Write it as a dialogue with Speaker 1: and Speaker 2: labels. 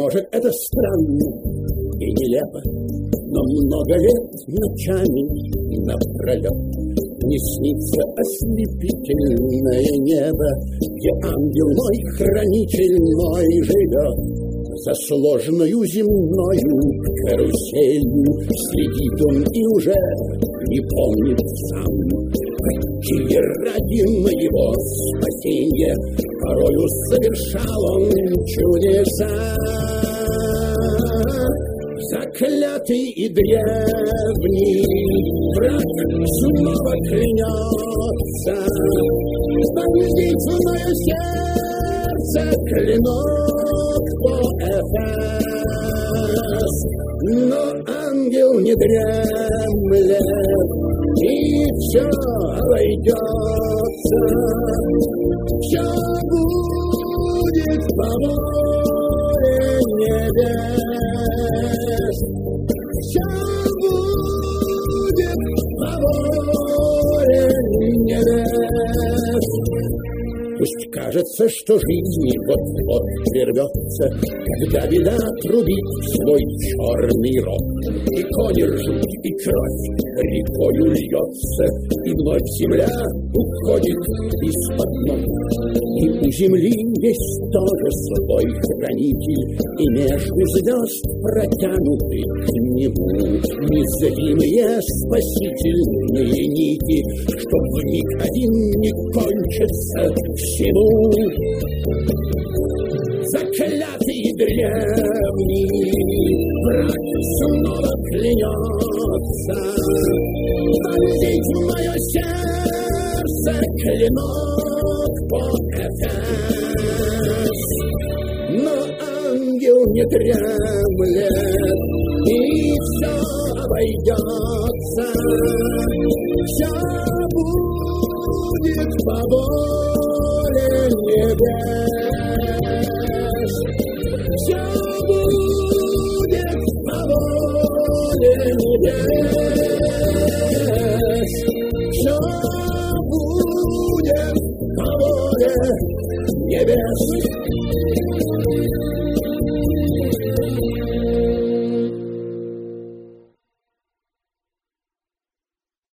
Speaker 1: Может, это странно и нелепо, но много лет ночами напролет не снится ослепительное небо, где ангел мой, хранитель мой, живет. За сложную земною каруселью следит он и уже не помнит сам, какие ради моего спасения порою совершал он чудеса. Заклятый и древний враг снова клянется вонзить в мое сердце клинок по Эфес. Но ангел не дремлет, и все обойдется, все будет по воле небес, все будет по воле небес. Пусть кажется, что жизнь вот-вот прервется, когда беда трубит свой черный рог, и кони ржут, и кровь рекою льется, и вновь земля уходит из-под ног. И у земли есть тоже свой хранитель, и между звезд протянуты к нему незримые спасительные нити, что в миг один не кончится всему. Заклятый древний враг снова клянется вонзить в мое сердце клинок по Эфес. Но ангел не дремлет, и все обойдется, все будет по воле небес, все будет по воле небес, все будет по воле небес.